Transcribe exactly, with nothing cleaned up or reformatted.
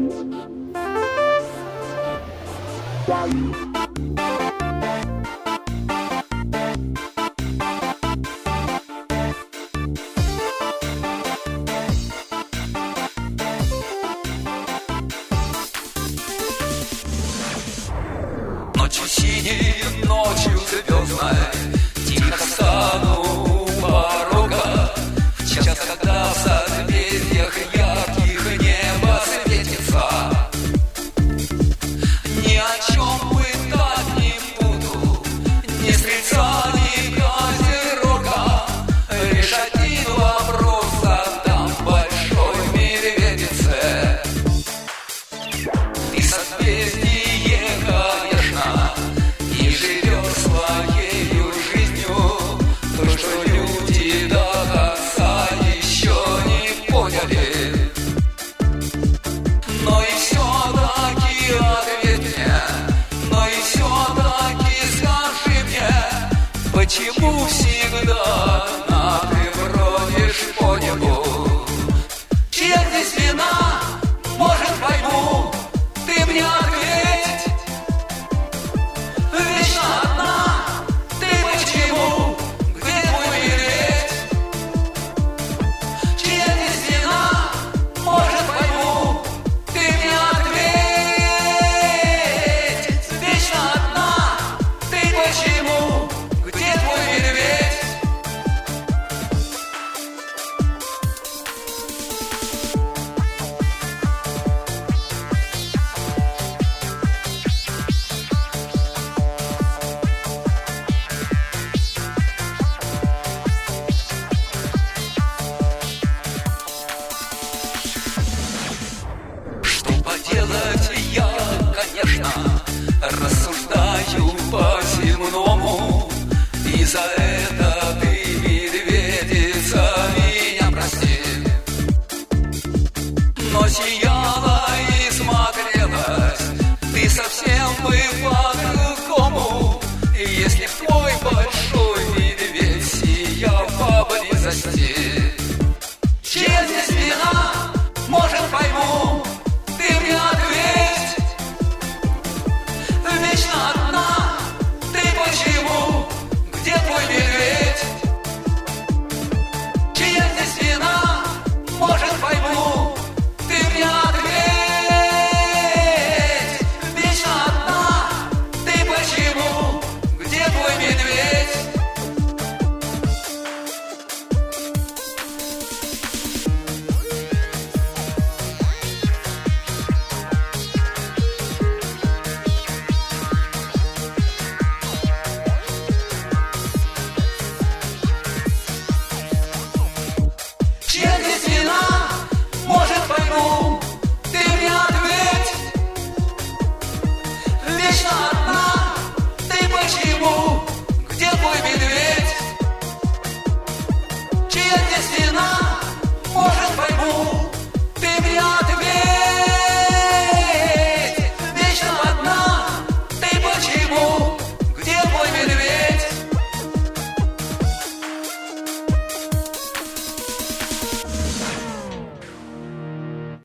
Ночью синей, ночью звездной, тихо стану у порога. В час, когда в созвездиях ярких небо светится, ни о чем пытать не буду, ни стрельца, ни козерога. Лишь один вопрос задам большой медведице. Ты созвездие, конечно, и живешь своею жизнью, то, что люди до конца еще не поняли. Но и все-таки ответь мне, но и все-таки скажи мне, почему всегда на ты бродишь по небу? Чья здесь вина, может, пойму, ты мне ответь. Вечно одна, ты почему, где твой медведь? Чья здесь вина, может, пойму, ты мне ответь. Вечно одна, ты почему, где твой медведь? Что поделать, я, конечно, рассуждаю по-земному, и за это ты, медведица, меня прости. Но сия